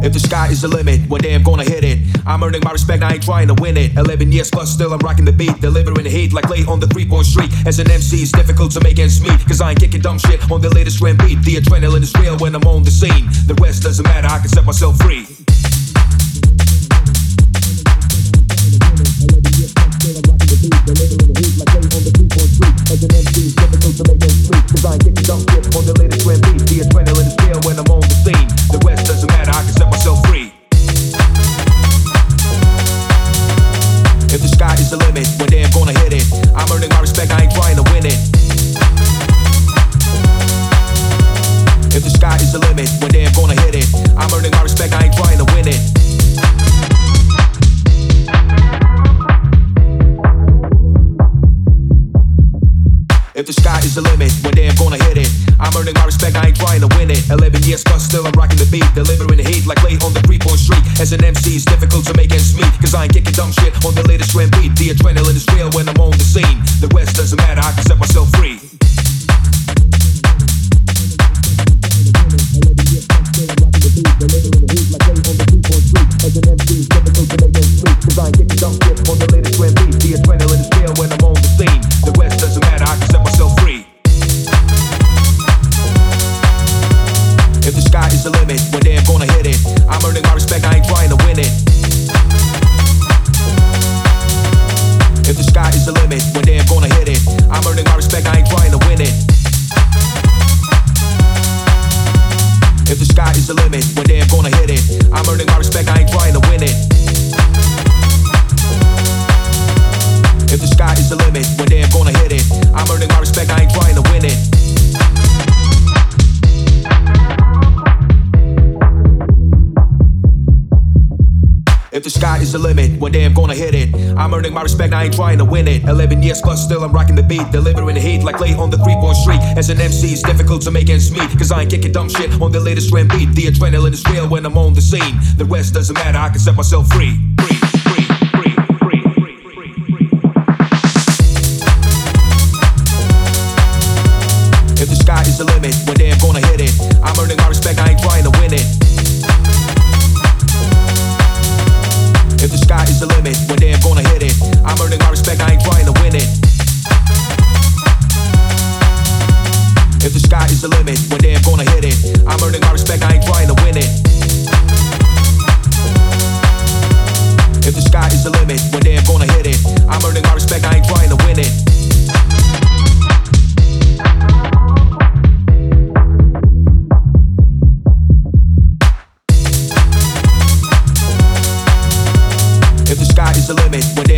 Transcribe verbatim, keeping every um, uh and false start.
If the sky is the limit, one day I'm gonna hit it. I'm earning my respect, I ain't trying to win it. Eleven years plus, still I'm rocking the beat, delivering the heat like late on the three-point street. As an M C, it's difficult to make ends meet, cause I ain't kicking dumb shit on the latest trend beat. The adrenaline is real when I'm on the scene. The rest doesn't matter, I can set myself free. Delivering the heat like late on the three-point street. As an M C, it's difficult to make ends meet, cause I ain't kicking dumb shit on the latest trend beat. The adrenaline is real when I'm on the scene. The rest doesn't matter, I can set myself free. If the sky is the limit, one day I'm gonna hit it. I'm earning my respect, I ain't trying to win it. If the sky is the limit, one day I'm gonna hit it. I'm earning my respect, I ain't trying to win it. If the sky is the limit, one day I'm gonna hit it. I'm earning my respect, I ain't trying to win it. Eleven years plus, still I'm rocking the beat, delivering the heat like late on the three-point street. As an M C, it's difficult to make ends meet, cause I ain't kicking dumb shit on the latest trend beat. The adrenaline is real when I'm on the scene. The rest doesn't matter, I can set myself free. Delivering the heat like late on the three-point street. As an M C, it's difficult to make ends meet, cause I ain't kicking dumb shit on the latest trend beat. The adrenaline is real when I'm on the scene. The rest doesn't matter, I can set myself free. If the sky is the limit, one day I'm gonna hit it. I'm earning my respect, I ain't trying to win it. If the sky is the limit, one day I'm gonna hit it. I'm earning my respect, I ain't trying to win it. If the sky is the limit, one day I'm gonna hit it. I'm earning my respect, I ain't trying to win it. If the sky is the limit, one day I'm gonna hit it. I'm earning my respect, I ain't trying to win it. If the sky is the limit, one day I'm gonna hit it. I'm earning my respect, I ain't trying to win it. Eleven years plus, still I'm rocking the beat, delivering the heat like late on the three-point street. As an M C, it's difficult to make ends meet, cause I ain't kicking dumb shit on the latest trend beat. The adrenaline is real when I'm on the scene. The rest doesn't matter, I can set myself free. Free, free, free, free, free, free, free. If the sky is the limit, one day I'm gonna hit it. I'm earning my respect, I ain't trying to win it. If the sky is the limit, one day I'm gonna hit it. I'm earning my respect, I ain't trying to win it. If the sky is the limit, one day I'm gonna hit it. I'm earning my respect, I ain't trying to win it. If the sky is the limit, one day I'm gonna hit it. I'm earning my respect, I ain't trying to win it. If the sky is the limit, one day